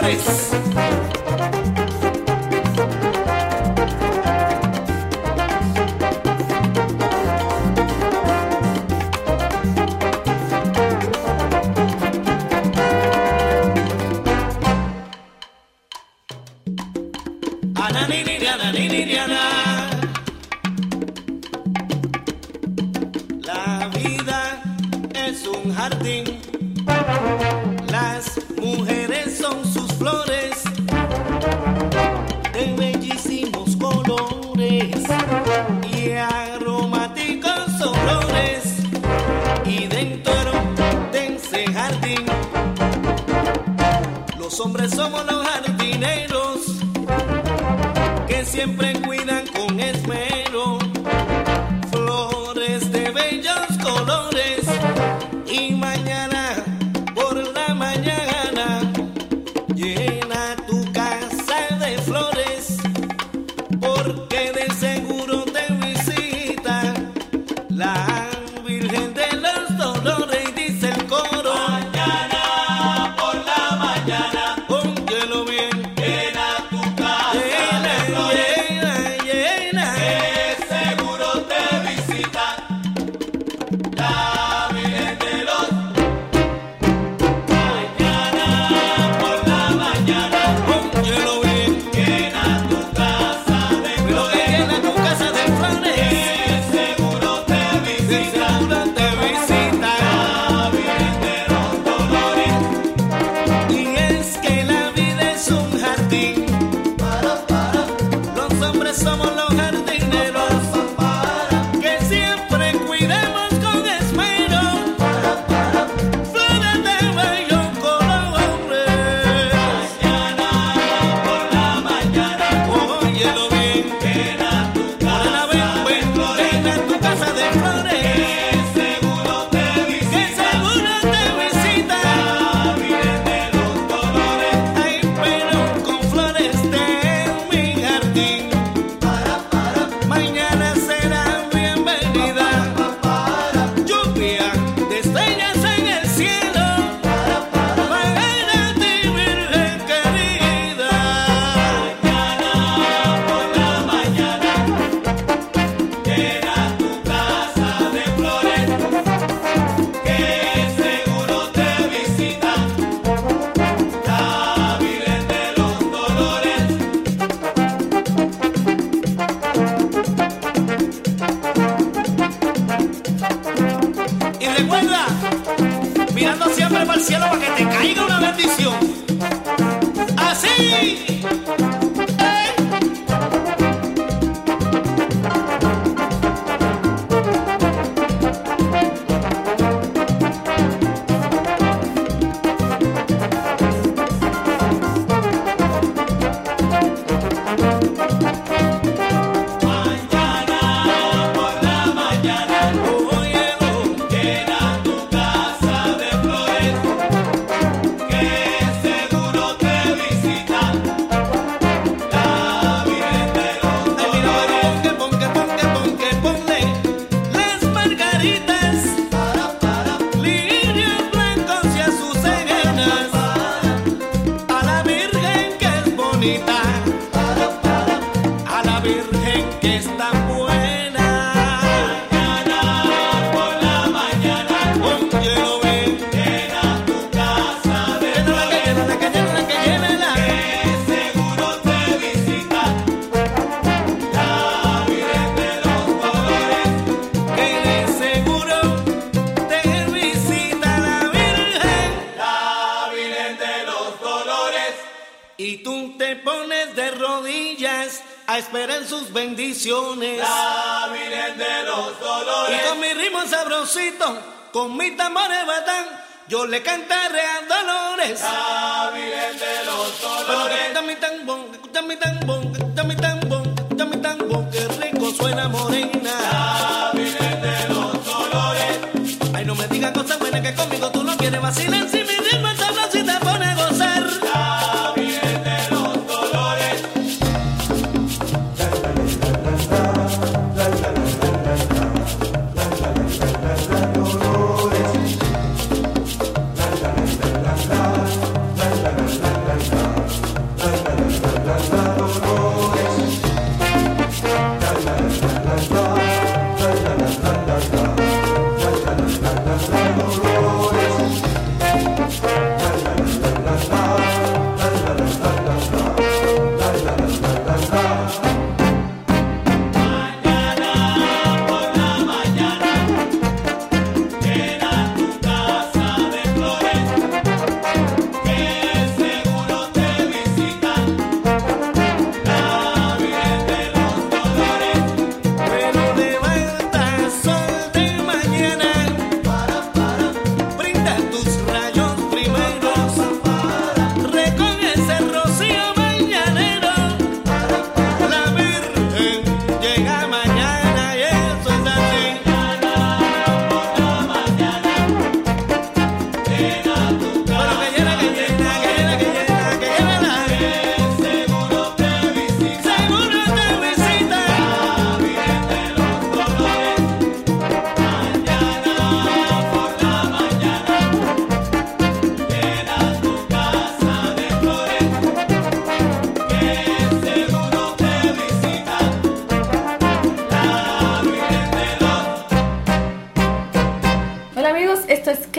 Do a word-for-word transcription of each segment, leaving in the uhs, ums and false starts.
Flores. Ana, ni, ni, ana, ni, ni, ana. La vida es un jardín, las mujeres son sus flores de bellísimos colores y aromáticos olores, y dentro de ese jardín los hombres somos los jardineros que siempre cuidan con esmero flores de bellos colores, y mañana por la mañana llena tu casa de flores, porque de seguro te visita la Virgen de los Dolores, y dice el coro: mañana por la mañana, óyelo bien, llena tu casa de flores, llena, llena, que seguro te visita la Virgen de los. Mañana por la mañana, óyelo bien, llena tu casa de flores, llena tu casa de flores, que seguro te visita, seguro te visita la Virgen de los Dolores. Y es que la vida es un jardín, para, para, los hombres somos los jardineros, para, que siempre cuidemos con esmero flores de bellos colores. Mañana por la mañana, óyelo bien, llena tu casa de flores, llena tu casa de flores, que seguro te visita, que seguro te visita la Virgen de los Dolores. Ay, pero con flores de mi jardín, para, para, mañana será bienvenida, para, lluvia de estrellas en el cielo, para, para, para ti, Virgen querida. Mañana por la mañana, llena tu casa de flores, que seguro te visita la Virgen de los Dolores. Y recuerda, mirando siempre para el cielo para que te caiga una bendición. Así. ¡Ey! Mañana por la mañana, óyelo, llena tu casa de flores, que seguro te visita la Virgen de los Dolores. Ay, mira, ponque, ponque, ponque, ponle las margaritas, para, para, lirios blancos y azucenas, para, a la Virgen que es bonita, para, para, a la Virgen que es tan buena. Mañana por la mañana, óyelo bien, llena tu casa de flores, llénala, que llénala, que llénala, que seguro te visita la Virgen de los Dolores, que de seguro te visita la Virgen, la Virgen de los Dolores. Y tú te pones de rodillas a esperar sus bendiciones, la Virgen de los Dolores. Y con mi ritmo sabrosito, con mi tambores batán, yo le cantaré a Dolores, la Virgen de los Dolores. Pero escucha mi tambón, escucha mi tambón, escucha mi tambón, escucha mi tambón, que rico suena morena, la Virgen de los Dolores. Ay, no me digas cosas buenas, que conmigo tú no quieres vacilar, si mi ritmo es sabroso y te pone a gozar, la Virgen de los Dolores. la la la la la la la la la la la.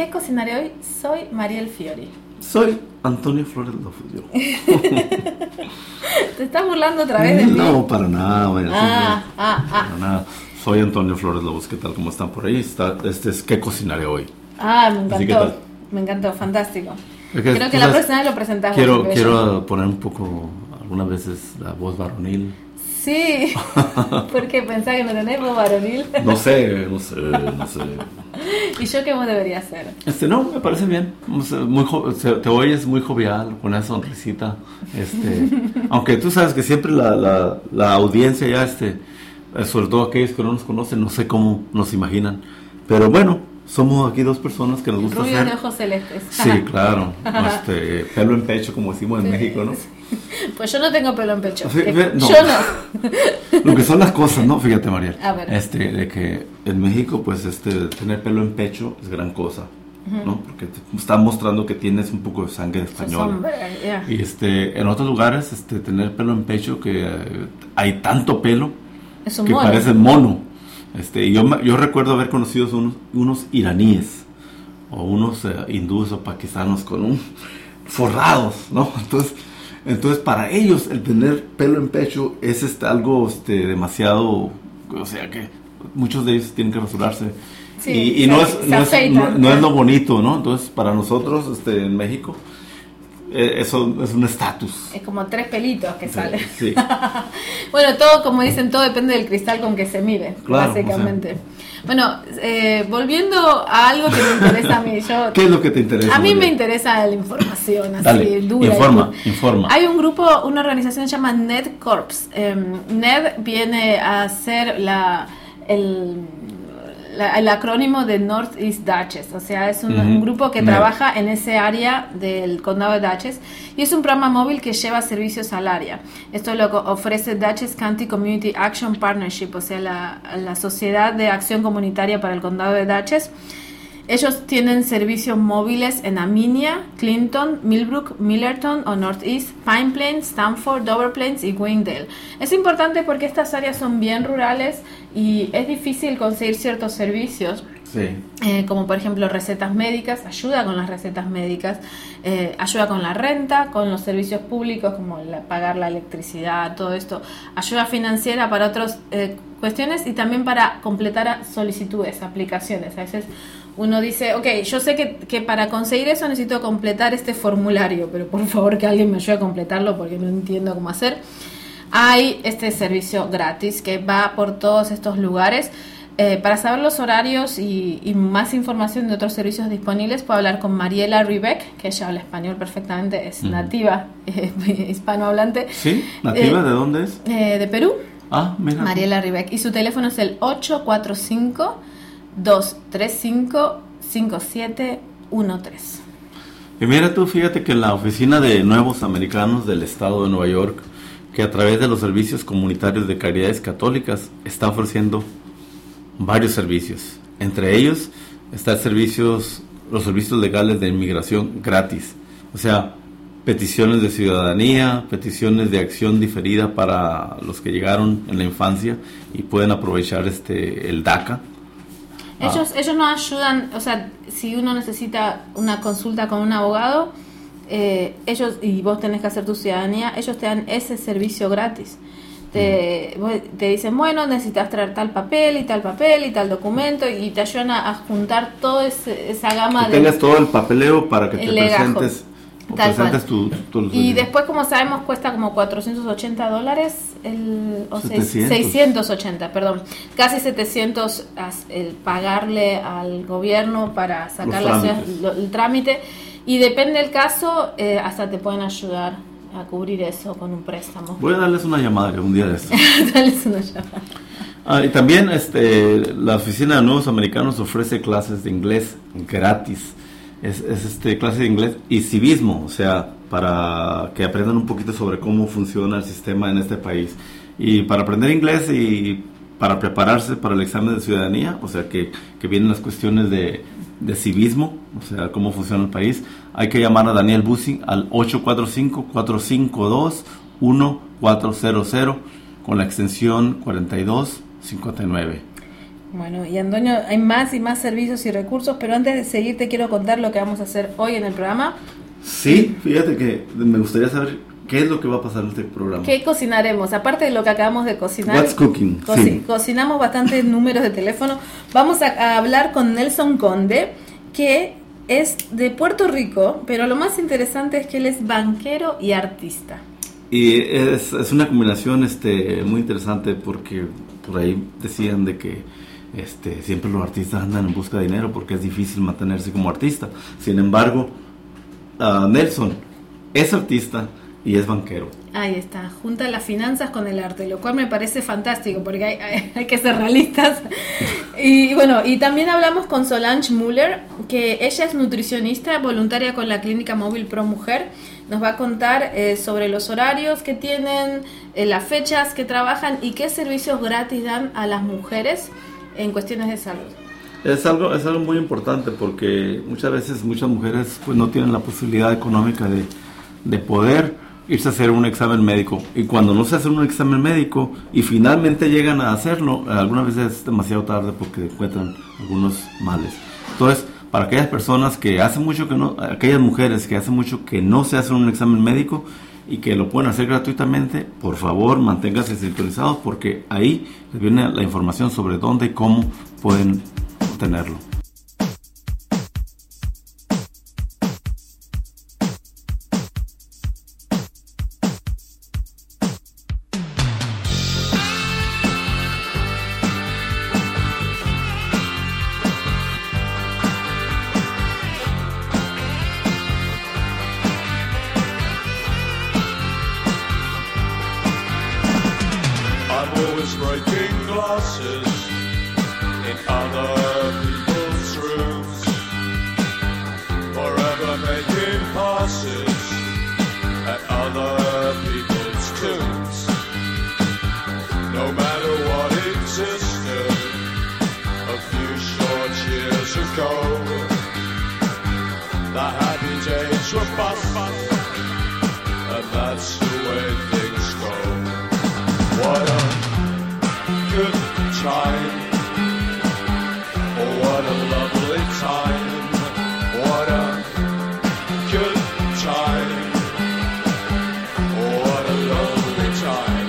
¿Qué cocinaré hoy? Soy Mariel Fiori. Soy Antonio Flores Lofus. ¿Te estás burlando otra vez de mí? No, para nada. Bueno, ah, sí, no, ah, ah. para nada. Soy Antonio Flores Lobos. ¿Qué tal? ¿Cómo están por ahí? Está, este es ¿Qué cocinaré hoy? Ah, me Así, encantó. Me encantó, fantástico. Es que, Creo que la próxima vez lo presentamos. Quiero, quiero poner un poco, algunas veces, la voz varonil. Sí, porque pensás que no tenés voz varonil. No sé, no sé, no sé. ¿Y yo qué voz debería hacer? Este, no, me parece bien. Muy jo- te oyes muy jovial, con esa sonrisita. Este, aunque tú sabes que siempre la, la, la audiencia ya, este, sobre todo aquellos que no nos conocen, no sé cómo nos imaginan. Pero bueno, somos aquí dos personas que nos gusta Rubios hacer. de ojos celestes. Sí, claro. Este, pelo en pecho, como decimos en Sí. México, ¿no? Pues yo no tengo pelo en pecho. Sí, ve- no. Yo no. Lo que son las cosas, ¿no? Fíjate, Mariel. A ver. Este, de que en México, pues, este, tener pelo en pecho es gran cosa, ¿no? Porque te está mostrando que tienes un poco de sangre española. Hombre, yeah. Y este, en otros lugares, este, tener pelo en pecho, que eh, hay tanto pelo Es un que mono. parece mono. Este, y yo, me- yo recuerdo haber conocido unos, unos iraníes o unos eh, hindúes o pakistanos con un forrados, ¿no? Entonces, entonces para ellos el tener pelo en pecho es este, algo este, demasiado, o sea que muchos de ellos tienen que rasurarse. Sí, y y se- no, es, se no, es, afeitan, no, no ya. es lo bonito, ¿no? Entonces para nosotros este, en México eh, eso es un estatus. Es como tres pelitos que salen. Sí. Bueno, todo, como dicen, todo depende del cristal con que se mire, Claro, básicamente. Bueno, eh, volviendo a algo que me interesa a mí, yo... ¿Qué es lo que te interesa? A mí me Mariel? interesa la información, así, Dale, dura. informa, y- informa. Hay un grupo, una organización que se llama N E D Corps. Eh, N E D viene a ser la, el, la- el acrónimo de Northeast Dutchess, o sea, es un, Ujú, un grupo que N E D. trabaja en ese área del condado de Dutchess y es un programa móvil que lleva servicios al área. Esto lo co- ofrece Dutchess County Community Action Partnership, o sea, la, la Sociedad de Acción Comunitaria para el condado de Dutchess. Ellos tienen servicios móviles en Aminia, Clinton, Millbrook, Millerton o Northeast, Pine Plains, Stanford, Dover Plains y Wingdale. Es importante porque estas áreas son bien rurales y es difícil conseguir ciertos servicios. Sí. Eh, como por ejemplo recetas médicas, ayuda con las recetas médicas, eh, ayuda con la renta, con los servicios públicos como la- pagar la electricidad, todo esto, ayuda financiera para otras eh, cuestiones y también para completar a- solicitudes, aplicaciones. A veces uno dice, ok, yo sé que, que para conseguir eso necesito completar este formulario, pero por favor que alguien me ayude a completarlo porque no entiendo cómo hacer. Hay este servicio gratis que va por todos estos lugares. Eh, para saber los horarios y, y más información de otros servicios disponibles, puedo hablar con Mariela Ribeck, que ella habla español perfectamente, es Ujú. nativa eh, hispanohablante. ¿Sí? ¿Nativa? Eh, ¿De dónde es? Eh, de Perú, Ah, mira. Mariela Ribeck. Y su teléfono es el ocho cuatro cinco, dos tres cinco, cinco siete uno tres. Y mira tú, fíjate que la Oficina de Nuevos Americanos del Estado de Nueva York, que a través de los servicios comunitarios de Caridades Católicas está ofreciendo varios servicios. Entre ellos están servicios, los servicios legales de inmigración gratis. O sea, peticiones de ciudadanía, peticiones de acción diferida para los que llegaron en la infancia y pueden aprovechar este el DACA. Ellos, Ah. ellos nos ayudan, o sea, si uno necesita una consulta con un abogado, eh, ellos, y vos tenés que hacer tu ciudadanía, ellos te dan ese servicio gratis. Te, vos- te dicen, bueno, necesitas traer tal papel y tal papel y tal documento y te ayudan a, a juntar toda esa gama Que de... tengas todo el papeleo para que te el legajo. presentes, o Tal presentes cual. tu, tu- Y después, como sabemos, cuesta como cuatrocientos ochenta dólares, el, o seis- setecientos. seiscientos ochenta, perdón, casi setecientos as- el pagarle al gobierno para sacar Los la trámites. ciudad- lo- el trámite. Y depende del caso, eh, hasta te pueden ayudar a cubrir eso con un préstamo. Voy a darles una llamada un día de estos. Dales una llamada. Ah, y también este, la Oficina de Nuevos Americanos ofrece clases de inglés gratis. Es, es este clase de inglés y civismo, o sea, para que aprendan un poquito sobre cómo funciona el sistema en este país. Y para aprender inglés y para prepararse para el examen de ciudadanía, o sea, que, que vienen las cuestiones de, de civismo, o sea, cómo funciona el país, hay que llamar a Daniel Busing al ocho cuatro cinco, cuatro cinco dos, uno cuatro cero cero con la extensión cuarenta y dos cincuenta y nueve. Bueno, y Antonio, hay más y más servicios y recursos, pero antes de seguir te quiero contar lo que vamos a hacer hoy en el programa. Sí, fíjate que me gustaría saber qué es lo que va a pasar en este programa. ¿Qué cocinaremos? Aparte de lo que acabamos de cocinar. What's cooking? Co- Sí. Cocinamos bastantes números de teléfono. Vamos a, a hablar con Nelson Conde, que es de Puerto Rico, pero lo más interesante es que él es banquero y artista. Y es, es una combinación este, muy interesante porque por ahí decían de que este, siempre los artistas andan en busca de dinero porque es difícil mantenerse como artista. Sin embargo, uh, Nelson es artista y es banquero. Ahí está, junta las finanzas con el arte, lo cual me parece fantástico porque hay, hay, hay que ser realistas. Y bueno, y también hablamos con Solange Muller, que ella es nutricionista voluntaria con la Clínica Móvil Pro Mujer. Nos va a contar eh, sobre los horarios que tienen, eh, las fechas que trabajan y qué servicios gratis dan a las mujeres en cuestiones de salud. Es algo, es algo muy importante porque muchas veces muchas mujeres pues no tienen la posibilidad económica de, de poder irse a hacer un examen médico, y cuando no se hace un examen médico y finalmente llegan a hacerlo, algunas veces es demasiado tarde porque encuentran algunos males. Entonces, para aquellas personas que hace mucho que no, aquellas mujeres que hace mucho que no se hacen un examen médico y que lo pueden hacer gratuitamente, por favor manténganse sintonizados porque ahí les viene la información sobre dónde y cómo pueden obtenerlo. Breaking glasses in other people's rooms, forever making passes at other people's tombs. No matter what existed a few short years ago, the happy days were past, and that's the way things go. What a good time, oh what a lovely time, what a good time, oh what a lovely time.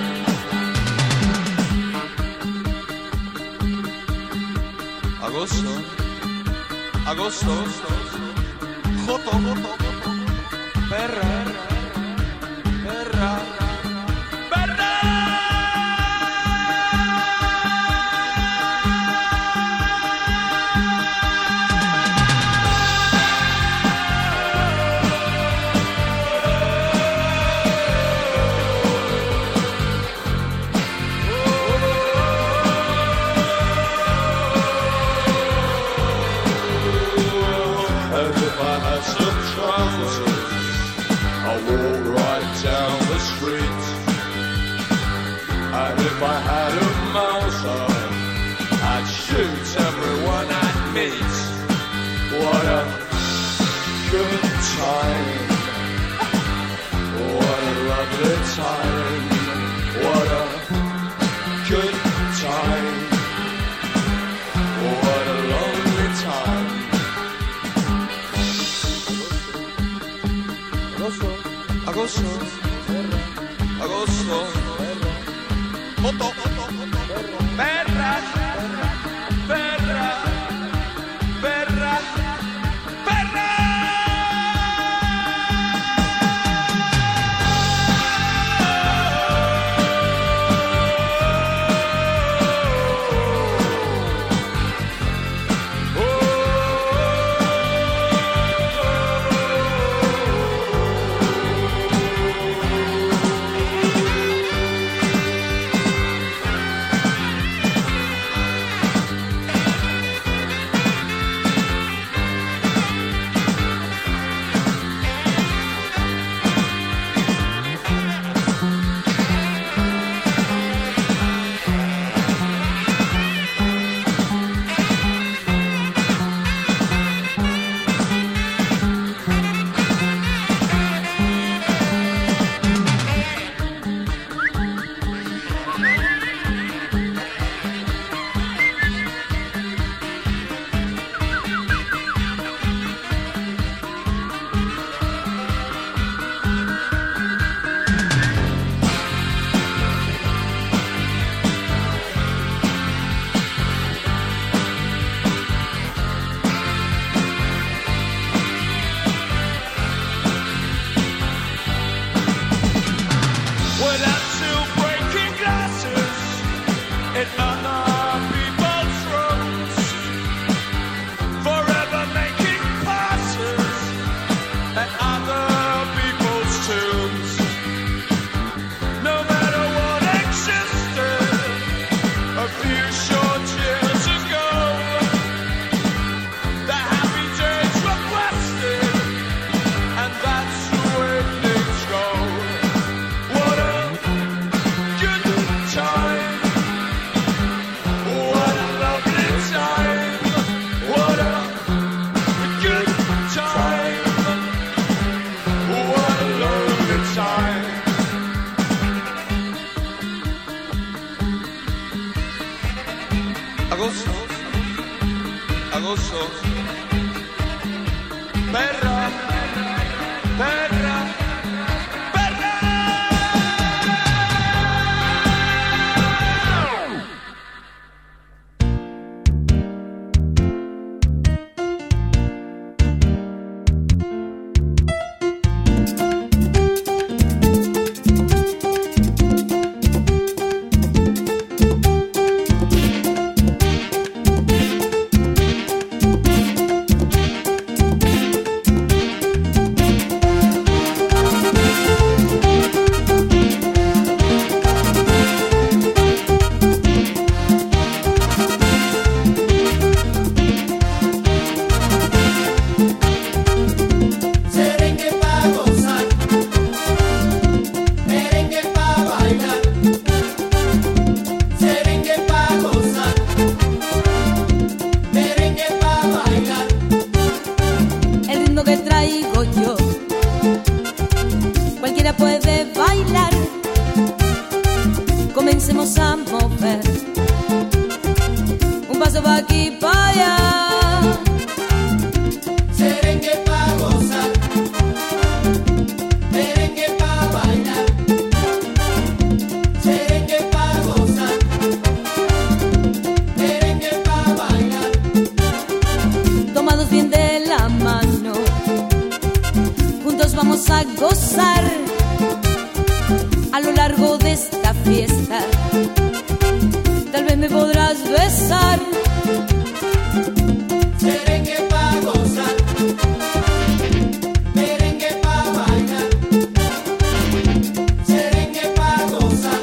Agosto, agosto, joto, joto, perra, perra. If I had a Mauser, I'd shoot everyone I'd meet. What a good time, what a lovely time, what a good time, what a lonely time. Agosto, agosto, agosto. Joto, perra, perra, perra, perra. Well, I'm still breaking glasses in other people's rooms, forever making passes at other people's tombs. No matter what existed a few short years ago, the happy days were blasted, and that's the way things go. What a good time, what a lovely time, what a good time, what a lovely time. Agosto, agosto, perra, perra, perra. Serengue pa' gozar, merengue pa' bailar. Serengue pa' gozar, merengue pa' bailar. El ritmo que traigo yo, cualquiera puede bailar. Comencemos a mover un paso pa' aquí, pa' allá. Serengue pa' gozar, merengue pa' bailar. Serengue pa' gozar, merengue pa' bailar. Tomados bien de la mano, juntos vamos a gozar a lo largo de esta fiesta. Tal vez me podrás besar. Serengue pa' gozar, merengue pa' bailar. Serengue pa' gozar,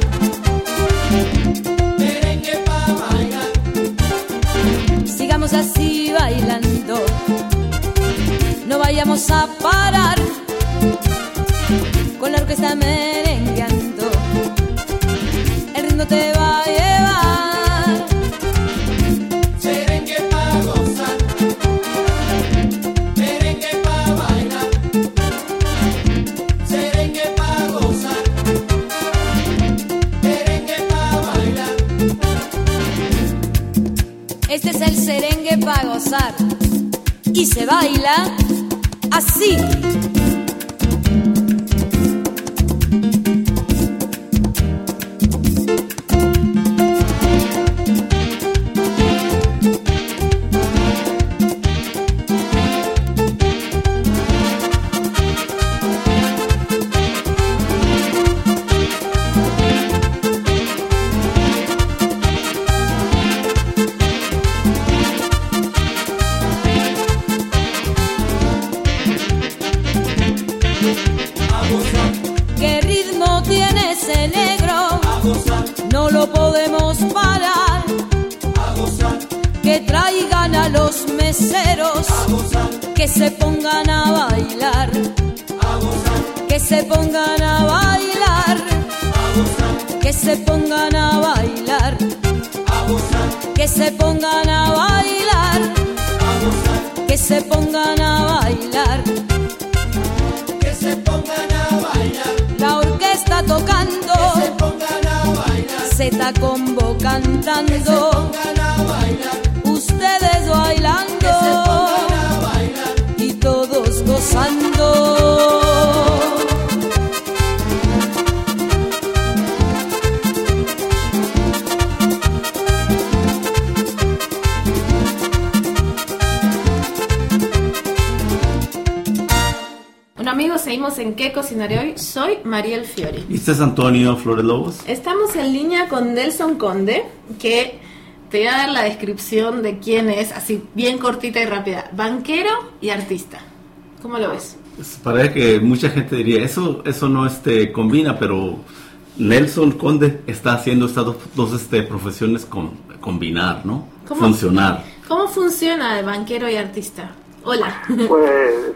merengue pa' bailar. Sigamos así bailando, no vayamos a parar con la orquesta merengueando. El ritmo te va a llevar. Serengue pa' gozar, merengue pa' bailar. Serengue pa' gozar, merengue pa' bailar. Este es el serengue para gozar y se baila así. ¿Qué ritmo tiene ese negro? A gozar, No lo podemos parar. a gozar, Que traigan a los meseros, a gozar, que se pongan a bailar, a gozar, que se pongan a bailar, a gozar, que se pongan a bailar, a gozar, que se pongan a bailar, a gozar, que se pongan a bailar. que se pongan a bailar, La orquesta tocando, que se pongan a bailar, se está combo que se cantando, pongan a bailar, ustedes bailando que se pongan a bailar. y todos gozando. seguimos en ¿Qué cocinaré hoy? Soy Mariel Fiori. ¿Y este es Antonio Flores Lobos? Estamos en línea con Nelson Conde, que te voy a dar la descripción de quién es, así bien cortita y rápida. Banquero y artista. ¿Cómo lo ves? Parece que mucha gente diría, eso eso no este combina, pero Nelson Conde está haciendo estas dos, dos este, profesiones con, combinar, ¿no? ¿Cómo? Funcionar. ¿Cómo funciona de banquero y artista? Hola. Pues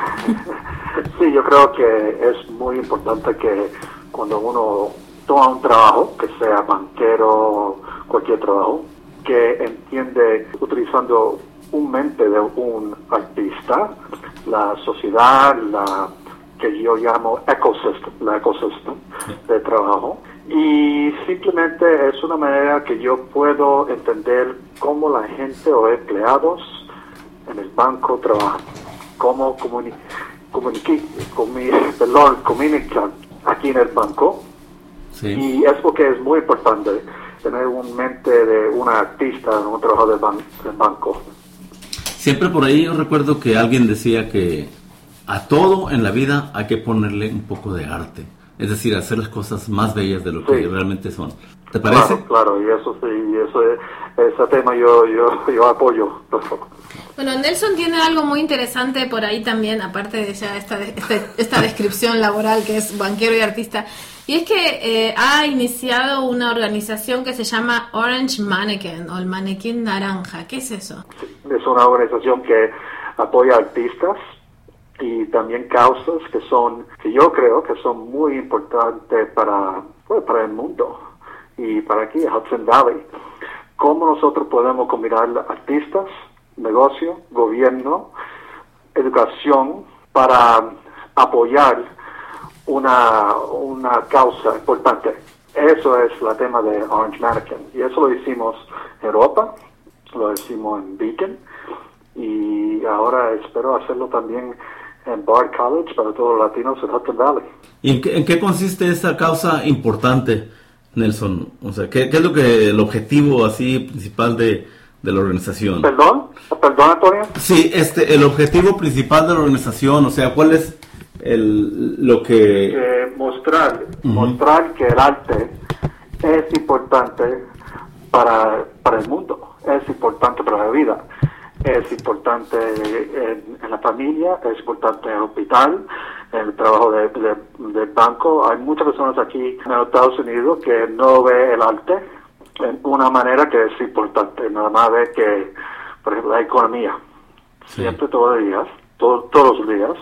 sí, yo creo que es muy importante que cuando uno toma un trabajo, que sea banquero, cualquier trabajo, que entiende utilizando un mente de un artista, la sociedad, la que yo llamo ecosystem, la ecosistema de trabajo, y simplemente es una manera que yo puedo entender cómo la gente o empleados en el banco trabajan, cómo comuni comuniqui comi perdón, comunican aquí en el banco. Sí. Y es porque es muy importante tener un mente de un artista en un trabajo del, ban del banco. Siempre por ahí yo recuerdo que alguien decía que a todo en la vida hay que ponerle un poco de arte. Es decir, hacer las cosas más bellas de lo que Sí. realmente son. ¿Te parece? Claro, claro, y eso sí, y eso es, ese tema yo, yo, yo apoyo. Bueno, Nelson tiene algo muy interesante por ahí también, aparte de ya esta, este, esta descripción laboral que es banquero y artista, y es que eh, ha iniciado una organización que se llama Orange Mannequin, o el Manequín Naranja. ¿Qué es eso? Es una organización que apoya artistas y también causas que son, que yo creo que son muy importantes para, pues, para el mundo y para aquí, Hudson Valley. ¿Cómo nosotros podemos combinar artistas, negocio, gobierno, educación para apoyar una, una causa importante? Eso es el tema de Orange Mannequin. Y eso lo hicimos en Europa, lo hicimos en Beacon, y ahora espero hacerlo también en Bard College para todos los latinos en Hudson Valley. ¿Y en qué, en qué consiste esta causa importante, Nelson? O sea, ¿qué, qué es lo que el objetivo así principal de, de la organización? ¿Perdón? ¿Perdón, Antonio? Sí, este, el objetivo principal de la organización, o sea, ¿cuál es el, lo que... Que mostrar, Ujú. mostrar que el arte es importante para, para el mundo, es importante para la vida, es importante en, en la familia, es importante en el hospital, en el trabajo de, de, del banco. Hay muchas personas aquí en los Estados Unidos que no ve el arte en una manera que es importante, nada más ve que, por ejemplo, la economía. Sí. Siempre, todos los días, todo, todos los días,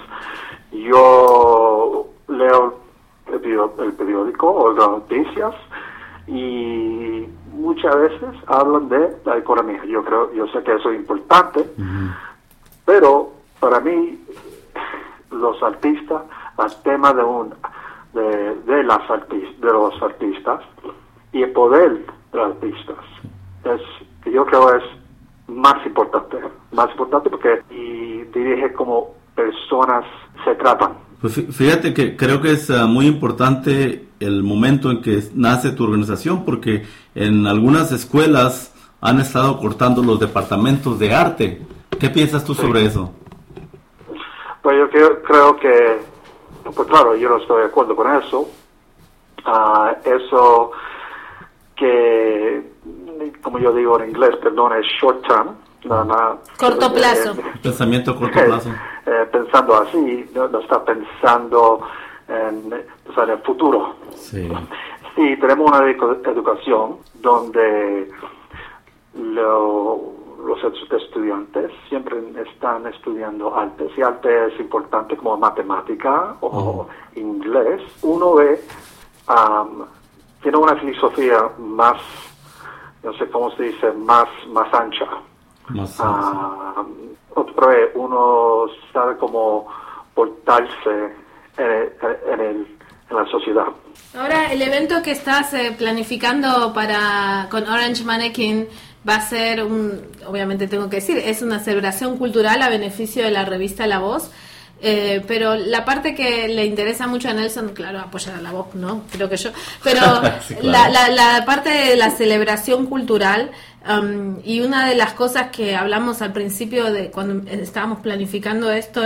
yo leo el, perió- el periódico o las noticias y muchas veces hablan de la economía. Yo creo, yo sé que eso es importante, Ujú. pero para mí los artistas, el tema de un de, de las artis- de los artistas y el poder de los artistas es, yo creo es más importante, más importante porque y dirige cómo personas se tratan. Pues fí- fíjate que creo que es ah, muy importante el momento en que nace tu organización, porque en algunas escuelas han estado cortando los departamentos de arte. ¿Qué piensas tú sobre eso? Pues yo creo, creo que, pues claro, yo no estoy de acuerdo con eso. Ah, eso que, como yo digo en inglés, perdón, es short term, nada más. Corto plazo. Eh, Pensamiento a corto plazo. eh, pensando así, no, no está pensando en, o sea, en el futuro. Sí. Sí, tenemos una edu- educación donde lo- los estu- estudiantes siempre están estudiando artes, y arte es importante como matemática o inglés. Uno ve, um, tiene una filosofía más, no sé cómo se dice, más, más ancha. Más, Ah, otra vez, uno sabe cómo portarse en, el- en, el, en la sociedad. Ahora, el evento que estás eh, planificando para con Orange Mannequin va a ser un, obviamente tengo que decir, es una celebración cultural a beneficio de la revista La Voz. Eh, pero la parte que le interesa mucho a Nelson, claro, apoyar a La Voz, ¿no? Creo que yo. Pero Sí, claro. la, la, la parte de la celebración cultural, um, y una de las cosas que hablamos al principio de cuando estábamos planificando esto es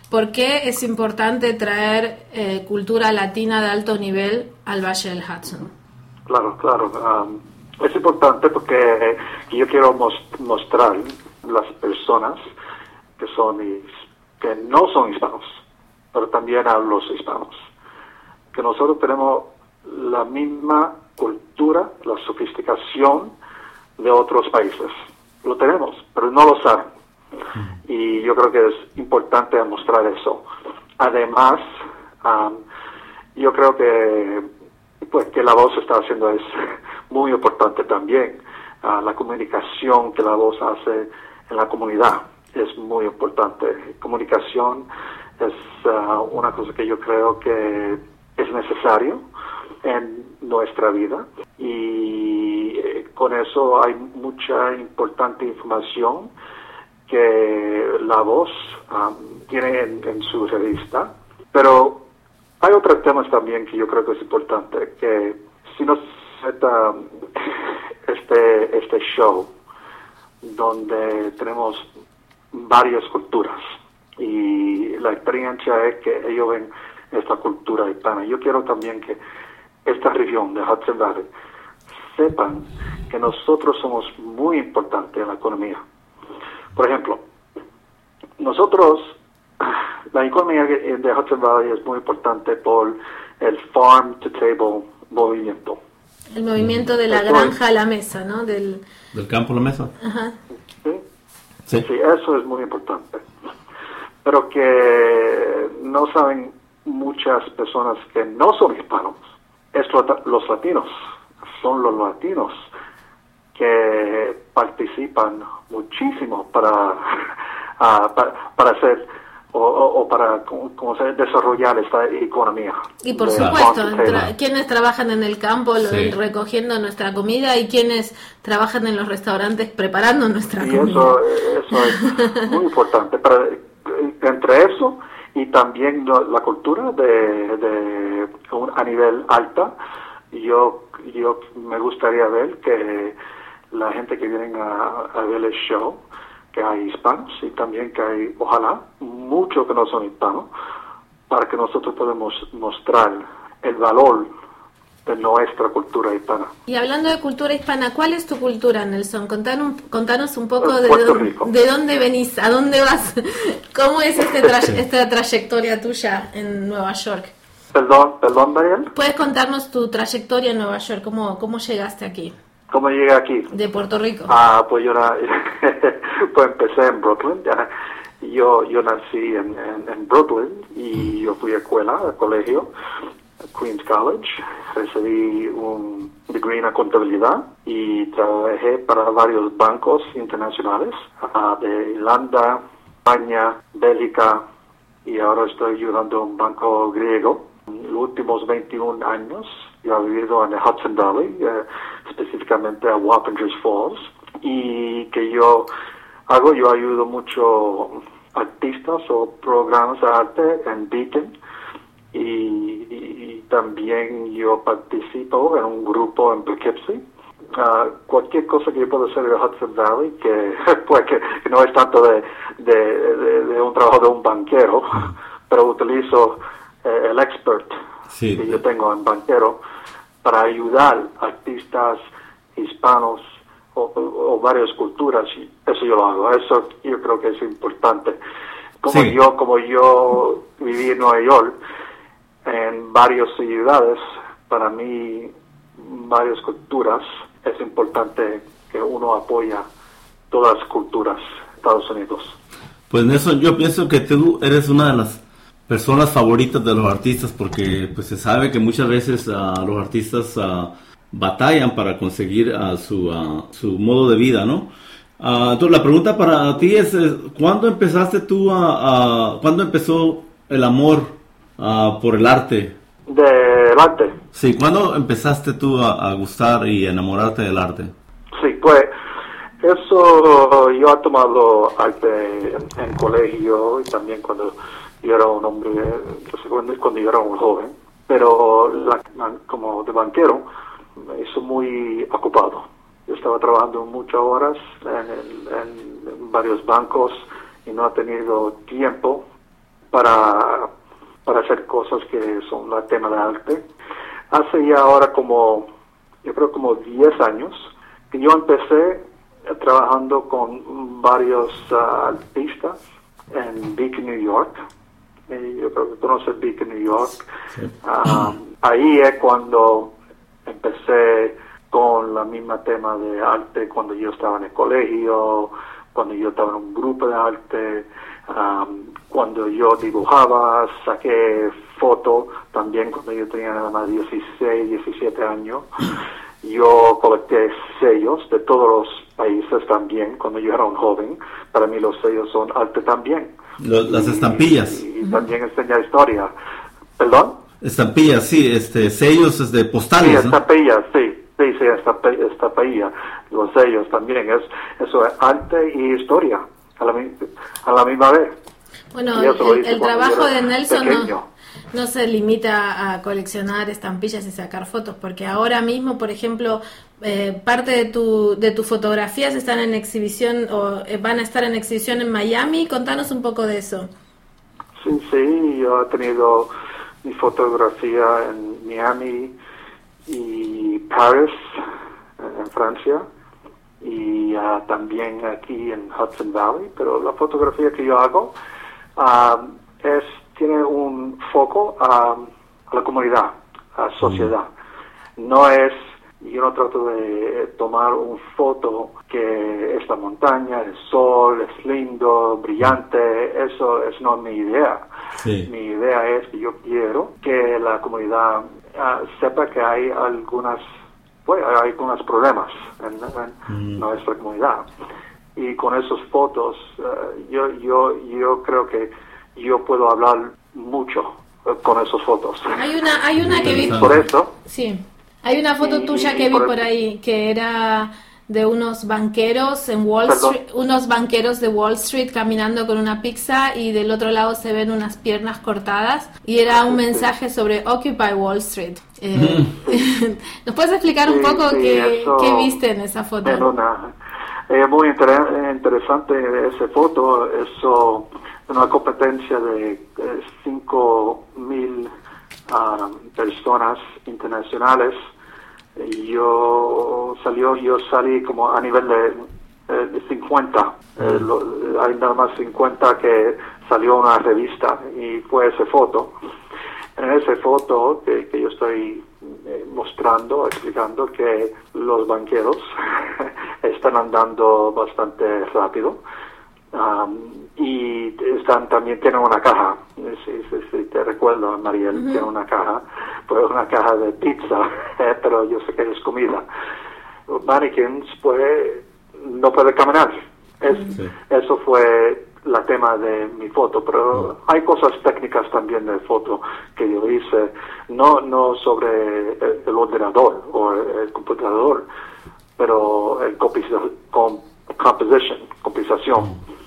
¿Por qué es importante traer eh, cultura latina de alto nivel al Valle del Hudson? Claro, claro. Um, es importante porque eh, yo quiero mos- mostrar las personas que son his- que no son hispanos, pero también a los hispanos, que nosotros tenemos la misma cultura, la sofisticación de otros países. Lo tenemos, pero no lo saben. Y yo creo que es importante mostrar eso. Además, um, yo creo que pues que la voz está haciendo es muy importante también. Uh, la comunicación que la voz hace en la comunidad es muy importante. Comunicación es uh, una cosa que yo creo que es necesario en nuestra vida, y eh, con eso hay mucha importante información que la voz um, tiene en, en su revista. Pero hay otros temas también que yo creo que es importante, que si nos acepta este, este show donde tenemos varias culturas y la experiencia es que ellos ven esta cultura hispana. Yo quiero también que esta región de Hudson Valley sepan que nosotros somos muy importantes en la economía. Por ejemplo, nosotros, la economía de Hudson Valley es muy importante por el farm to table movimiento. El movimiento de la Eso granja es. a la mesa, ¿no? Del, Del campo a la mesa. ajá. ¿Sí? Sí. Sí, eso es muy importante. Pero que no saben muchas personas que no son hispanos, es lo- los latinos, son los latinos que participan muchísimo para, ah, para, para hacer o, o- o para como, como se- desarrollar esta economía. Y por de supuesto, farm to table. tra- quienes trabajan en el campo lo- Sí. recogiendo nuestra comida y quienes trabajan en los restaurantes preparando nuestra Y comida. eso, eso es muy importante. Pero, entre eso y también lo- la cultura de, de un- a nivel alta, yo yo me gustaría ver que la gente que viene a, a ver el show, que hay hispanos y también que hay, ojalá, muchos que no son hispanos, para que nosotros podamos mostrar el valor de nuestra cultura hispana. Y hablando de cultura hispana, ¿cuál es tu cultura, Nelson? Contanos, contanos un poco Eh, de, Puerto dónde- Rico. de dónde venís, a dónde vas, cómo es este tra- esta trayectoria tuya en Nueva York. Perdón, perdón, Daniel, ¿Puedes contarnos tu trayectoria en Nueva York? ¿Cómo, cómo llegaste aquí, ¿cómo llegué aquí? de Puerto Rico? Ah, pues yo na- pues empecé en Brooklyn. Ya, Yo yo nací en, en, en Brooklyn y yo fui a escuela, a colegio, a Queens College. Recibí un degree en contabilidad y trabajé para varios bancos internacionales, ah, de Irlanda, España, Bélgica, y ahora estoy ayudando a un banco griego. Los últimos veintiún años yo he vivido en el Hudson Valley, eh, específicamente a Wappingers Falls, y que yo hago, yo ayudo mucho artistas o programas de arte en Beacon, y, y también yo participo en un grupo en Poughkeepsie. Uh, cualquier cosa que yo pueda hacer en el Hudson Valley, que, pues, que, que no es tanto de, de, de, de un trabajo de un banquero, pero utilizo eh, el expert Sí. que yo tengo en banquero para ayudar a artistas hispanos o, o, o varias culturas, y eso yo lo hago. Eso yo creo que es importante. Como Sí. yo como yo viví en Nueva York, en varias ciudades, para mí varias culturas, es importante que uno apoya todas las culturas de Estados Unidos. Pues Nelson, yo pienso que tú eres una de las personas favoritas de los artistas, porque pues se sabe que muchas veces ah, los artistas ah, batallan para conseguir ah, su, ah, su modo de vida, ¿no? Ah, entonces la pregunta para ti es, es, ¿cuándo empezaste tú a, a- cuándo empezó el amor ah, por el arte? Del arte. Sí, ¿cuándo empezaste tú a, a gustar y enamorarte del arte? Sí, pues eso yo he tomado arte en, en colegio y también cuando yo era un hombre, entonces, cuando, cuando yo era un joven, pero la- como de banquero me hizo muy ocupado. Yo estaba trabajando muchas horas en, el- en varios bancos y no he tenido tiempo para, para hacer cosas que son el tema de arte. Hace ya ahora como, yo creo como diez años, que yo empecé trabajando con varios uh, artistas en Beacon, New York. Y yo creo que conoces Beacon, New York. Sí. Um, ahí es cuando empecé con la misma tema de arte, cuando yo estaba en el colegio, cuando yo estaba en un grupo de arte, um, cuando yo dibujaba, saqué fotos también cuando yo tenía nada más dieciséis, diecisiete años. Yo colecté sellos de todos los países también cuando yo era un joven. Para mí los sellos son arte también. Lo- las Y- estampillas. Y, y también enseñar historia. ¿Perdón? Estampillas, sí, este, sellos este, Sí, postales, ¿no? estampillas, sí. Sí, sí, estape- estampilla. Los sellos también. Es, eso es arte y historia a la, mi- a la misma vez. Bueno, Y eso lo el, hice el cuando trabajo yo era de Nelson pequeño. no, no se limita a coleccionar estampillas y sacar fotos, porque ahora mismo, por ejemplo, eh, parte de tu de tus fotografías están en exhibición o eh, van a estar en exhibición en Miami. Contanos un poco de eso. Sí, sí, yo he tenido mi fotografía en Miami y París, en Francia, y ah, también aquí en Hudson Valley, pero la fotografía que yo hago ah, es tiene un foco a, a la comunidad, a la sociedad. No es, yo no trato de tomar una foto que esta montaña, el sol, es lindo, brillante, eso es no mi idea. Sí. Mi idea es que yo quiero que la comunidad ah, sepa que hay algunas, pues, hay algunos problemas en, en nuestra comunidad. Y con esas fotos, eh, yo, yo, yo creo que yo puedo hablar mucho eh, con esas fotos. Hay una hay una que vi Por eso, Sí, hay una foto Y- tuya y que vi por por eso- ahí que era de unos banqueros en Wall Perdón. Street, unos banqueros de Wall Street caminando con una pizza y del otro lado se ven unas piernas cortadas y era un mensaje sobre Occupy Wall Street. Eh, ¿Nos puedes explicar un Sí, poco sí, qué, eso- qué viste en esa foto? en una, es muy inter- interesante esa foto. Eso una competencia de cinco mil personas internacionales. Y yo salió, yo salí como a nivel de, eh, de cincuenta. Eh, lo- hay nada más cincuenta que salió una revista y fue esa foto. En esa foto que, que yo estoy eh, mostrando, explicando que los banqueros están andando bastante rápido. Um, y están también tienen una caja, si, si, si te recuerdo, Mariel, tiene una caja, pues una caja de pizza, eh, pero yo sé que es comida. Los mannequins, pues, no pueden caminar. Es, Sí. Eso fue la tema de mi foto, pero hay cosas técnicas también de foto que yo hice, no no sobre el, el ordenador o el, el computador, pero el composi- com- composition, composición.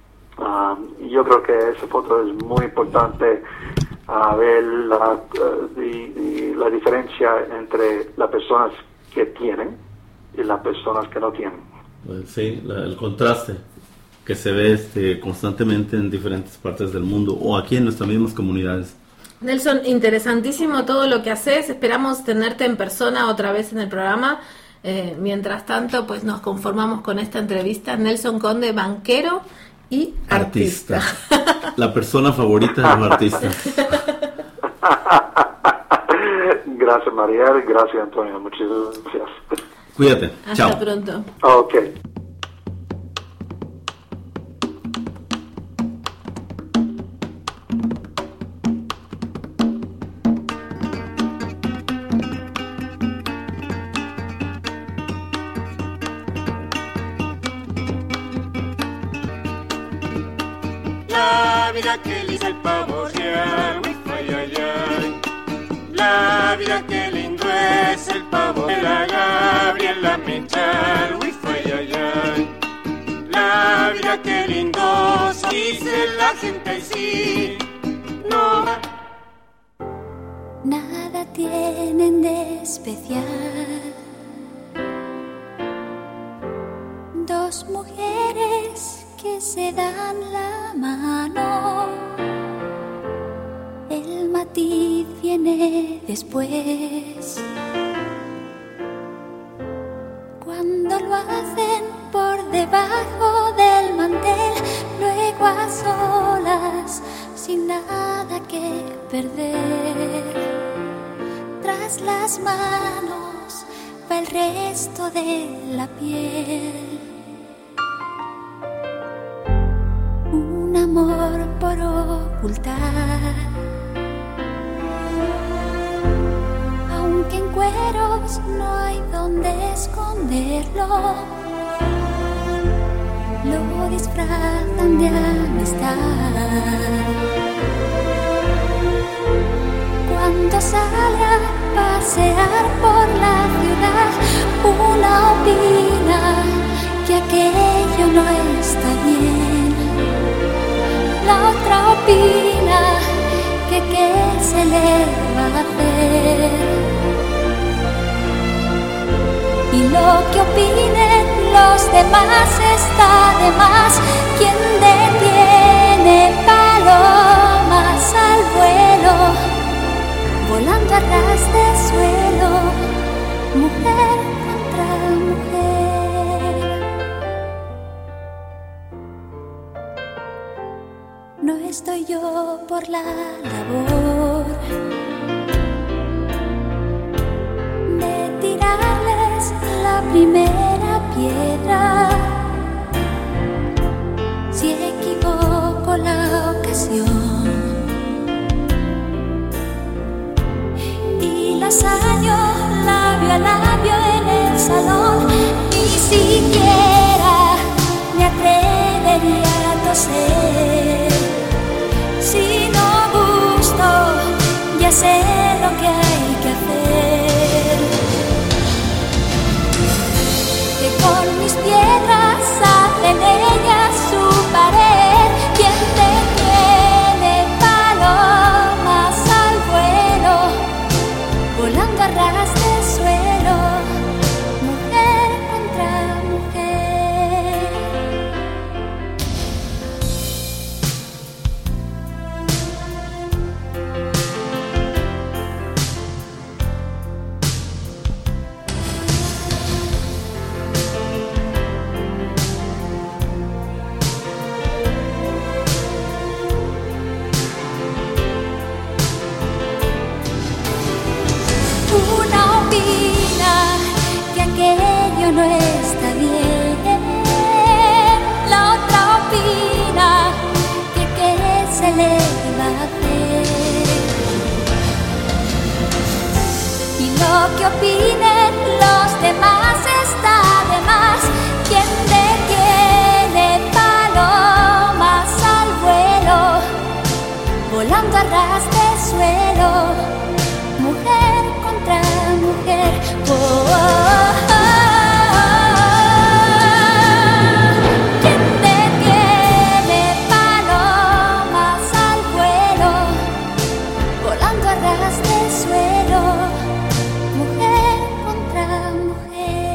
Um, yo creo que esa foto es muy importante a ver la, uh, y, y la diferencia entre las personas que tienen y las personas que no tienen. Pues sí, la- el contraste que se ve este, constantemente en diferentes partes del mundo o aquí en nuestras mismas comunidades. Nelson, interesantísimo todo lo que haces. Esperamos tenerte en persona otra vez en el programa. Eh, mientras tanto, pues nos conformamos con esta entrevista. Nelson Conde, banquero y artista. La persona favorita de los artistas. Gracias, Mariel. Gracias, Antonio. Muchas gracias. Cuídate. Hasta Chao. pronto. Ok. La vida que lindo el pavo real, ay, ay, ay. La vida que lindo es el pavo de la Gabriela Mechal, ay, ay, ay. La vida que lindo dice la gente sí, no. Nada tienen de especial dos mujeres que se dan la mano matiz viene después. Cuando lo hacen por debajo del mantel, luego a solas, sin nada que perder. Tras las manos va el resto de la piel. Un amor por ocultar, aunque en cueros no hay donde esconderlo, lo disfrazan de amistad. Cuando sale a pasear por la ciudad, una opina que aquello no está bien, la otra opina que qué se le va a hacer. Y lo que opinen los demás está de más. Quien detiene palomas al vuelo, volando a ras de suelo, mujer contra mujer. No estoy yo por la labor de tirarles la primera piedra. Si equivoco la ocasión y las hallo labio a labio en el salón, ni siquiera me atrevería a toser. Si no gusto, ya sé lo que hay que hacer. Que con mis piedras hacen ellas su pared. Quien te tiene palomas al vuelo, volando a ras de suelo, mujer contra mujer. Una opina que aquello no está bien, la otra opina que qué se le va a hacer. Y lo que opinen los demás está de más. Quien detiene palomas al vuelo, volando a ras de suelo, mujer contra mujer. Oh, oh, oh. Quien detiene palomas al vuelo, volando a ras de suelo, mujer contra mujer.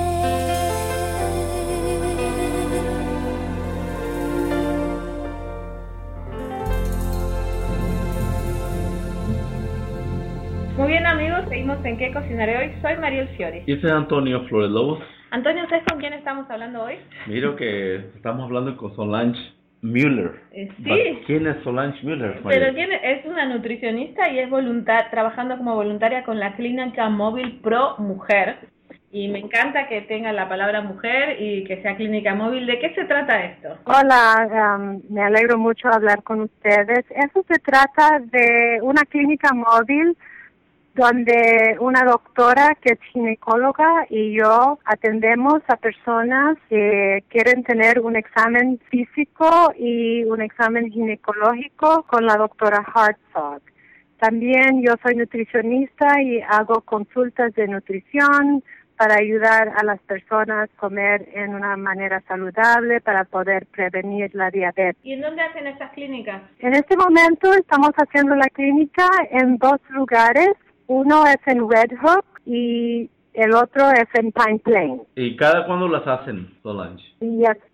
Muy bien, amigos, seguimos en ¿Qué cocinaré hoy? Soy Mariel Fiori. Y soy Antonio Flores Lobos. Antonio, ¿sabes con quién estamos hablando hoy? Miro que estamos hablando con Solange Müller. Eh, sí. Va- ¿Quién es Solange Müller? Pero Mariel? ¿quién es? Es una nutricionista y es voluntar trabajando como voluntaria con la clínica móvil Pro Mujer. Y me encanta que tenga la palabra mujer y que sea clínica móvil. ¿De qué se trata esto? Hola, um, me alegro mucho hablar con ustedes. Eso se trata de una clínica móvil donde una doctora que es ginecóloga y yo atendemos a personas que quieren tener un examen físico y un examen ginecológico con la doctora Hartzog. También yo soy nutricionista y hago consultas de nutrición para ayudar a las personas a comer en una manera saludable para poder prevenir la diabetes. ¿Y en dónde hacen estas clínicas? En este momento estamos haciendo la clínica en dos lugares. Uno es en Red Hook y el otro es en Pine Plain. ¿Y cada cuándo las hacen, Solange? Y es-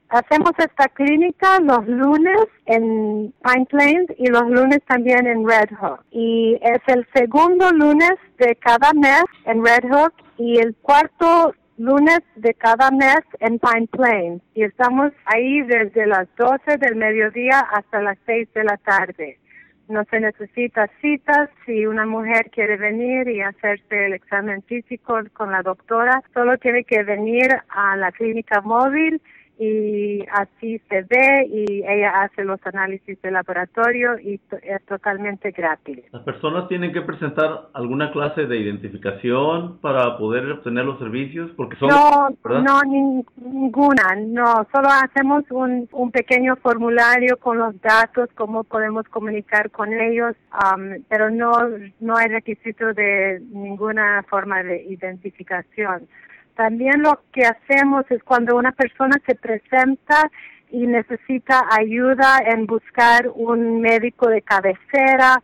Hacemos esta clínica los lunes en Pine Plains y los lunes también en Red Hook. Y es el segundo lunes de cada mes en Red Hook y el cuarto lunes de cada mes en Pine Plains. Y estamos ahí desde las doce del mediodía hasta las seis de la tarde. No se necesita citas. Si una mujer quiere venir y hacerse el examen físico con la doctora, solo tiene que venir a la clínica móvil y así se ve y ella hace los análisis de laboratorio y to- es totalmente gratis. ¿Las personas tienen que presentar alguna clase de identificación para poder obtener los servicios? Porque son, No, ¿verdad? no, nin- ninguna, no, solo hacemos un, un pequeño formulario con los datos, cómo podemos comunicar con ellos, um, pero no, no hay requisito de ninguna forma de identificación. También lo que hacemos es cuando una persona se presenta y necesita ayuda en buscar un médico de cabecera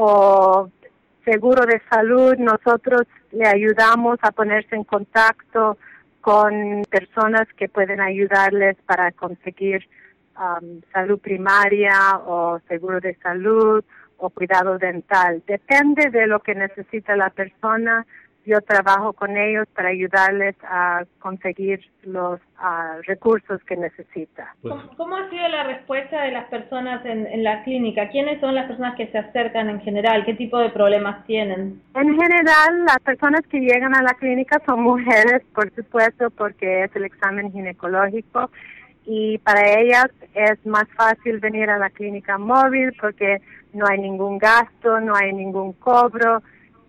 o seguro de salud, nosotros le ayudamos a ponerse en contacto con personas que pueden ayudarles para conseguir um, salud primaria o seguro de salud o cuidado dental. Depende de lo que necesita la persona. Yo trabajo con ellos para ayudarles a conseguir los uh, recursos que necesita. ¿Cómo, cómo ha sido la respuesta de las personas en, en la clínica? ¿Quiénes son las personas que se acercan en general? ¿Qué tipo de problemas tienen? En general, las personas que llegan a la clínica son mujeres, por supuesto, porque es el examen ginecológico. Y para ellas es más fácil venir a la clínica móvil porque no hay ningún gasto, no hay ningún cobro.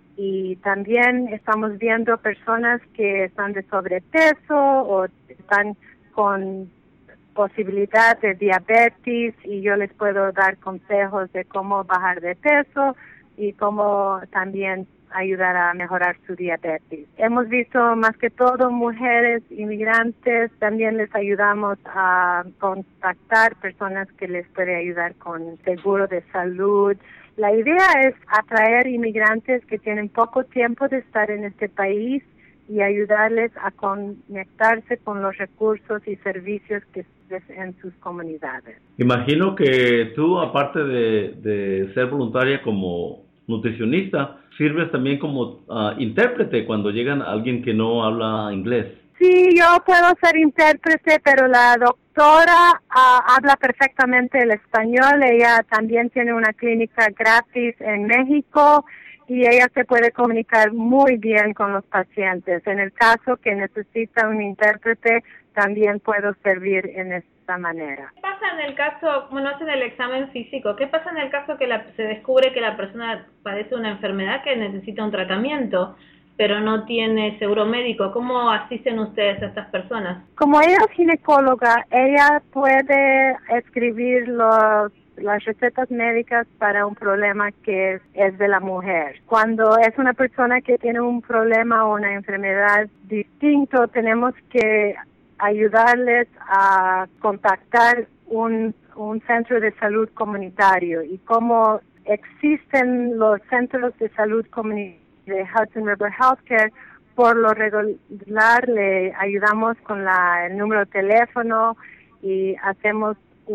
Y también estamos viendo personas que están de sobrepeso o están con posibilidad de diabetes y yo les puedo dar consejos de cómo bajar de peso y cómo también ayudar a mejorar su diabetes. Hemos visto más que todo mujeres inmigrantes, también les ayudamos a contactar personas que les pueden ayudar con seguro de salud. La idea es atraer inmigrantes que tienen poco tiempo de estar en este país y ayudarles a conectarse con los recursos y servicios que en sus comunidades. Imagino que tú, aparte de, de ser voluntaria como nutricionista, sirves también como uh, intérprete cuando llegan a alguien que no habla inglés. Sí, yo puedo ser intérprete, pero la doctora uh, habla perfectamente el español. Ella también tiene una clínica gratis en México y ella se puede comunicar muy bien con los pacientes. En el caso que necesita un intérprete, también puedo servir en esta manera. ¿Qué pasa en el caso, bueno, hacen el examen físico, qué pasa en el caso que la, se descubre que la persona padece una enfermedad que necesita un tratamiento, pero no tiene seguro médico? ¿Cómo asisten ustedes a estas personas? Como ella es ginecóloga, ella puede escribir los, las recetas médicas para un problema que es, es de la mujer. Cuando es una persona que tiene un problema o una enfermedad distinto, tenemos que ayudarles a contactar un, un centro de salud comunitario. Y como existen los centros de salud comunitaria de Hudson River Healthcare, por lo regular le ayudamos con la, el número de teléfono y hacemos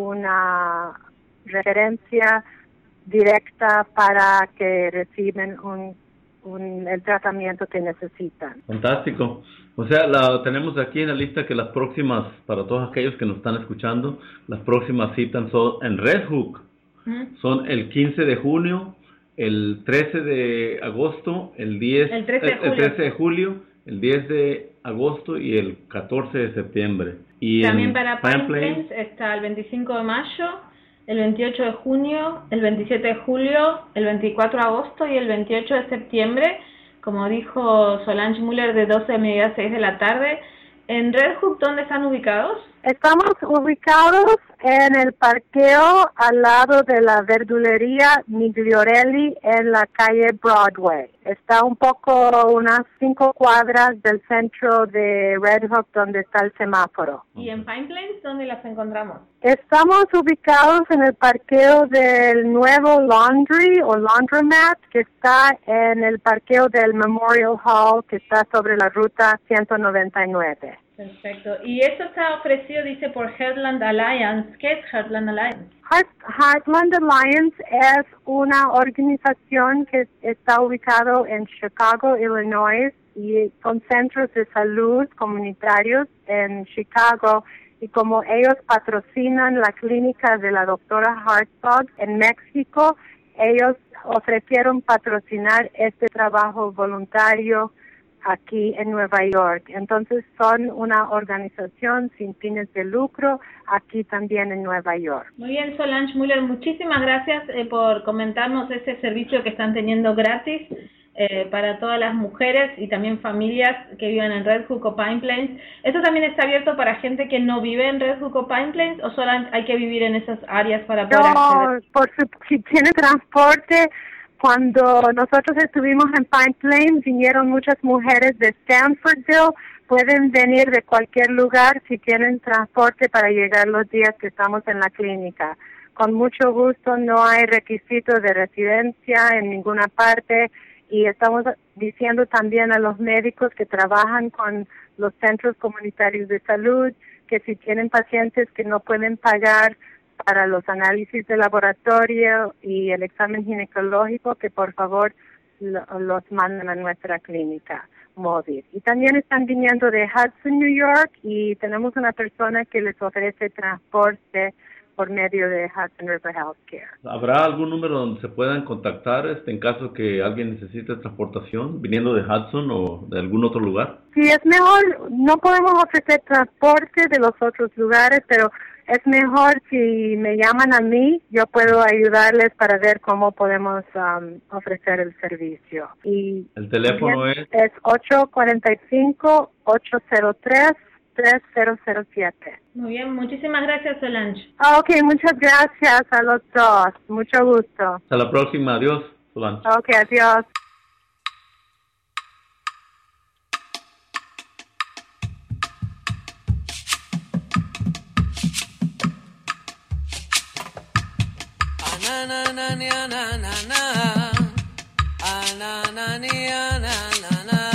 una referencia directa para que reciban un, un, el tratamiento que necesitan. Fantástico. O sea, la tenemos aquí en la lista que las próximas, para todos aquellos que nos están escuchando, las próximas citas son en Red Hook. ¿Mm? Son el quince de junio, el trece de agosto, el diez, el trece de, el, el trece de julio, el diez de agosto y el catorce de septiembre. Y también para Pine Plains está el veinticinco de mayo, el veintiocho de junio, el veintisiete de julio, el veinticuatro de agosto y el veintiocho de septiembre, como dijo Solange Muller, de doce de mediodía a seis de la tarde. ¿En Red Hook dónde están ubicados? Estamos ubicados en el parqueo al lado de la verdulería Migliorelli en la calle Broadway. Está un poco unas cinco cuadras del centro de Red Hook donde está el semáforo. ¿Y en Pine Plains dónde las encontramos? Estamos ubicados en el parqueo del nuevo Laundry o Laundromat que está en el parqueo del Memorial Hall que está sobre la ruta ciento noventa y nueve. Perfecto. Y esto está ofrecido, dice, por Heartland Alliance. ¿Qué es Heartland Alliance? Heart, Heartland Alliance es una organización que está ubicado en Chicago, Illinois, y con centros de salud comunitarios en Chicago. Y como ellos patrocinan la clínica de la doctora Hartzog en México, ellos ofrecieron patrocinar este trabajo voluntario aquí en Nueva York. Entonces son una organización sin fines de lucro aquí también en Nueva York. Muy bien, Solange Müller, muchísimas gracias eh, por comentarnos ese servicio que están teniendo gratis eh, para todas las mujeres y también familias que viven en Red Hook o Pine Plains. ¿Esto también está abierto para gente que no vive en Red Hook o Pine Plains o solo hay que vivir en esas áreas para poder no, acceder? Por su, si tiene transporte. Cuando nosotros estuvimos en Pine Plains, vinieron muchas mujeres de Stanfordville. Pueden venir de cualquier lugar si tienen transporte para llegar los días que estamos en la clínica. Con mucho gusto, no hay requisito de residencia en ninguna parte. Y estamos diciendo también a los médicos que trabajan con los centros comunitarios de salud que si tienen pacientes que no pueden pagar para los análisis de laboratorio y el examen ginecológico, que por favor lo, los manden a nuestra clínica móvil. Y también están viniendo de Hudson, New York, y tenemos una persona que les ofrece transporte por medio de Hudson River Healthcare. ¿Habrá algún número donde se puedan contactar este, en caso que alguien necesite transportación viniendo de Hudson o de algún otro lugar? Sí, es mejor, no podemos ofrecer transporte de los otros lugares, pero es mejor si me llaman a mí, yo puedo ayudarles para ver cómo podemos um, ofrecer el servicio. Y el teléfono es... Es ocho cuatro cinco, ocho cero tres, tres cero cero siete. Muy bien, muchísimas gracias, Solange. Ah, ok, muchas gracias a los dos. Mucho gusto. Hasta la próxima. Adiós, Solange. Ok, adiós. Na na na na na na na, ah na na na na na na.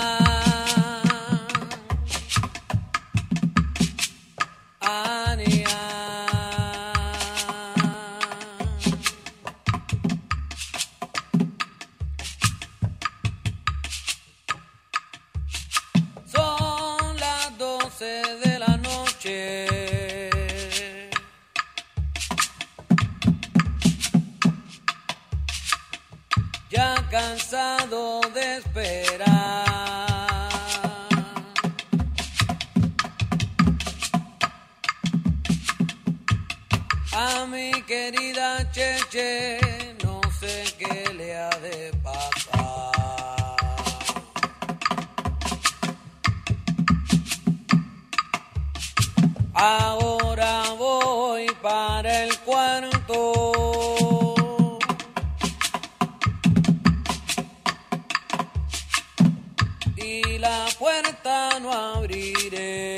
Son las doce de la noche. Ya cansado de esperar a mi querida Cheche, no sé qué le ha de pasar. Ahora voy para el cuarto. Y la puerta no abriré.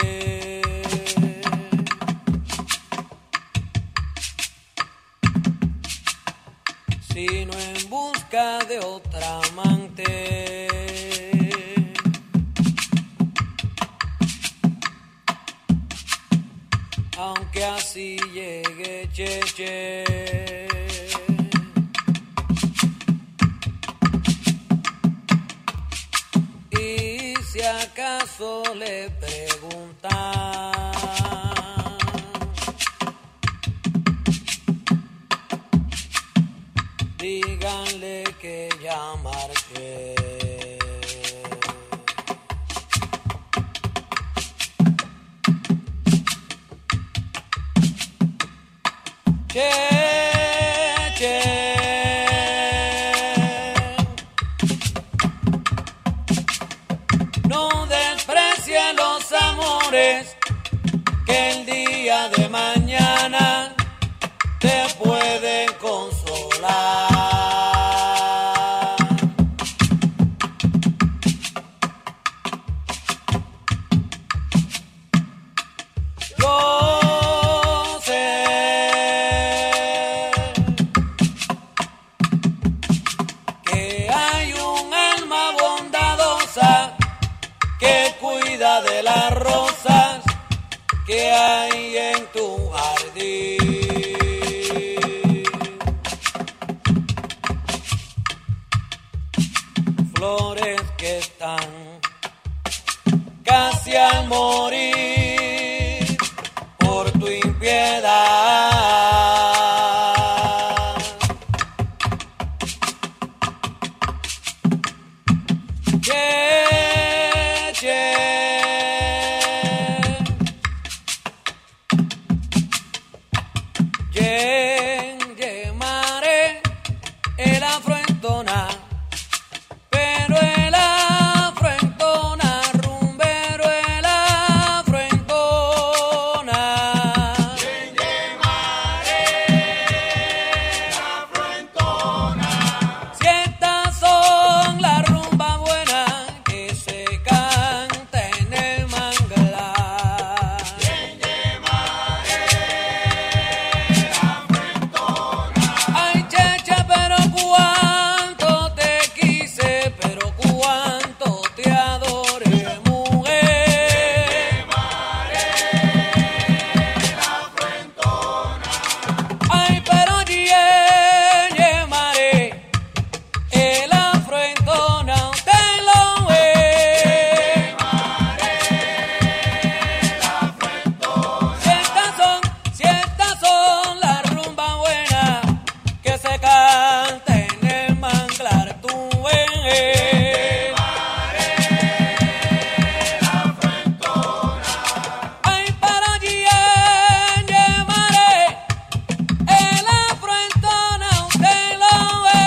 Sino en busca de otra amante. Aunque así llegue Cheche. Y si acaso le preguntan, díganle que ya marché. Che, che. No desprecie los amores que el día de mañana te pueden consolar. Yo sé que hay un alma bondadosa que cuida de la rosa que hay en tu jardín. Flores que están casi al morir por tu impiedad. Yeah, yeah. Yeah, yeah, mare, el afroentona. Pero el afroentona, rumbero el afroentona. Yen, yen, mare, afroentona. Si estas son las rumbas buenas que se canta en el manglar. Yen, yen, mare, afroentona. Ay, checha, pero cuánto te quise, pero cuánto te adoré, mujer. Ay, pero yen, yen, mare, el afroentona, usted lo ve. Si estas son, si estas son las rumbas buenas que se canta en el manglar, tú ves. Ay, pero yen, yen, mare, el afroentona, usted lo ve.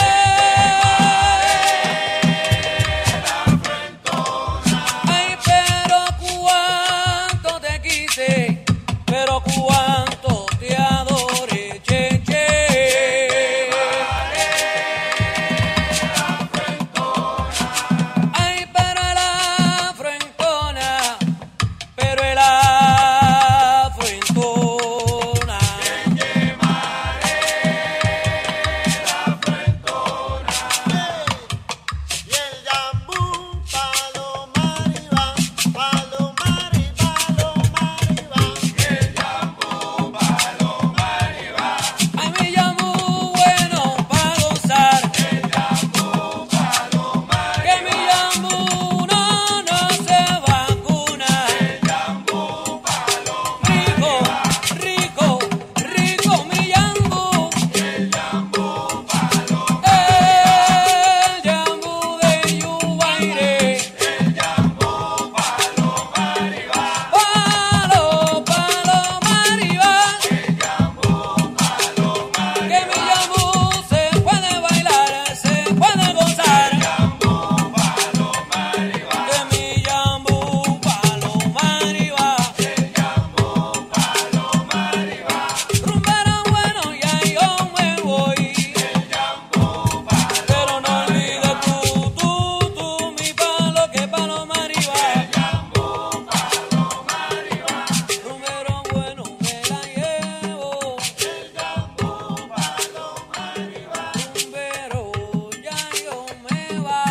Ay, pero cuánto te quise, pero cuánto te adoré, che, che. Ay, pero el afroentona, pero el afroentona. Y el yambú, palomariba, palomari, palomariba. El yambú, palomariba. Ay, mi yambú bueno pa' gozar. El yambú, palomariba. Que mi yambú no, no se vacuna. El yambú, Rico, rico, rico mi yambú. el yambú, El yambú de Yubaire. el yambú, palomariba. Palo, palo, mariba. El yambú, palomariba. Que mi yambú se puede bailar, se puede gozar. Que mi yambú palo, mariba. Rumbero bueno, ya yo me voy. Pero no olvides tú, tú, tú, mi palo, que palo, mariba. Rumbero bueno, me la llevo. Rumbero, ya yo me va.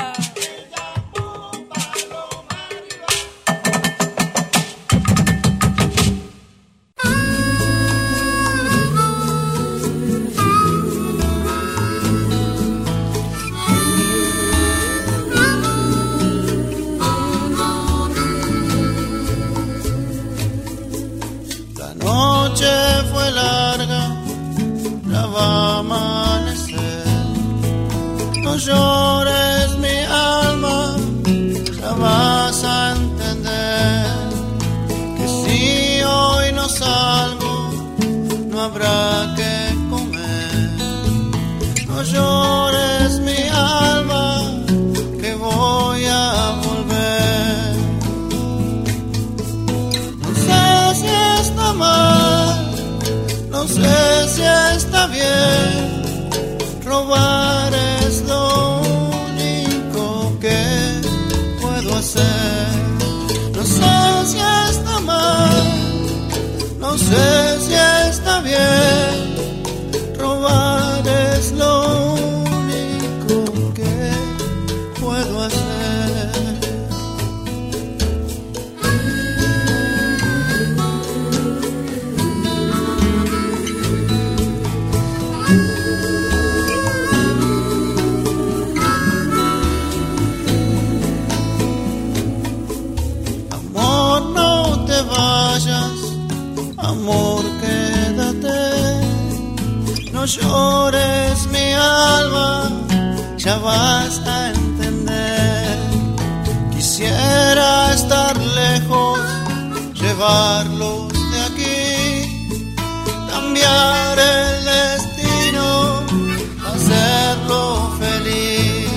La noche fue larga, ya va a amanecer. No llores mi alma, ya vas a entender que si hoy no salgo, no habrá que comer. No llores mi alma, que voy a volver. No sé si está mal, no sé si está bien. Robar es lo único que puedo hacer. No sé si está mal, no sé si está bien. Robar es lo único que puedo hacer. llores mi alma, ya vas a entender. Quisiera estar lejos, llevarlos de aquí, cambiar el destino, hacerlo feliz.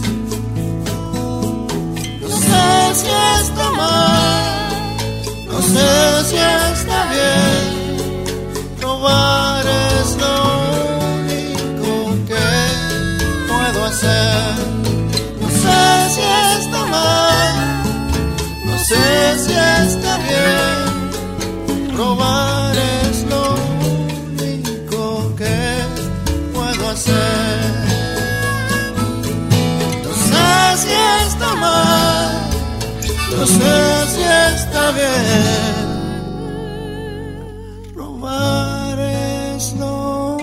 No sé si está mal, no sé si está bien, robar es lo único que puedo hacer. No sé si está mal, no sé si está bien, robar es lo único que puedo hacer. No sé si está mal, no sé si está bien, robar es lo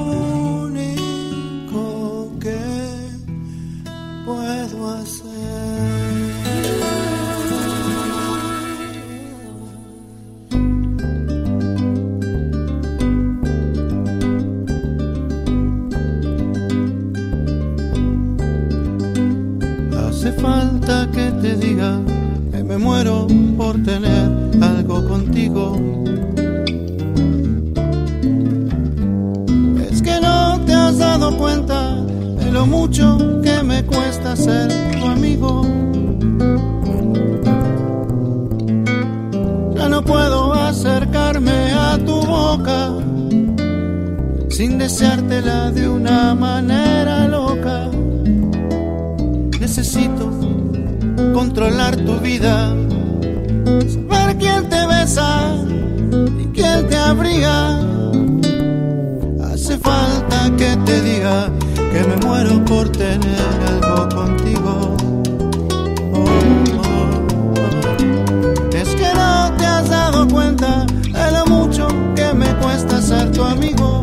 único que puedo hacer. Hace falta que te diga que me muero por tener algo contigo. Es que no te has dado cuenta de lo mucho que me cuesta ser tu amigo. Ya no puedo acercarme a tu boca sin deseártela de una manera loca. Necesito controlar tu vida, saber quién te besa y quién te abriga. Hace falta que te diga que me muero por tener algo contigo. Oh, oh, oh. Es que no te has dado cuenta de lo mucho que me cuesta ser tu amigo.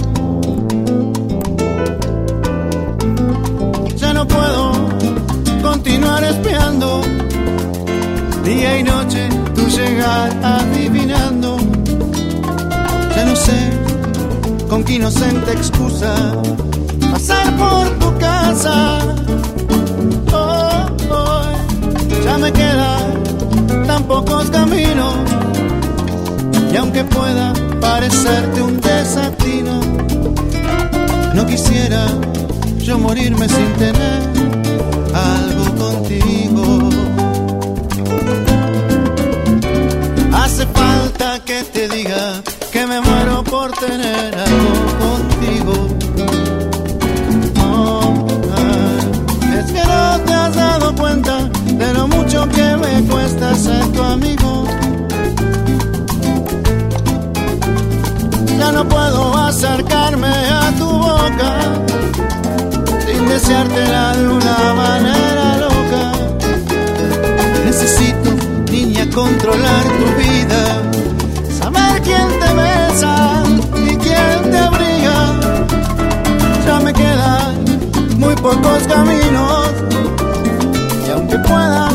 Ya no puedo continuar espiando día y noche tu llegar adivinando. Ya no sé con qué inocente excusa pasar por tu casa. Oh, oh, ya me quedan tan pocos caminos y aunque pueda parecerte un desatino, no quisiera yo morirme sin tener algo contigo. Hace falta que te diga que me muero por tener algo contigo. Oh, ah, es que no te has dado cuenta de lo mucho que me cuesta ser tu amigo. Ya no puedo acercarme a tu boca sin deseártela de una manera loca. Necesito, niña, controlar tu vida, saber quién te besa y quién te abriga. Ya me quedan muy pocos caminos y aunque pueda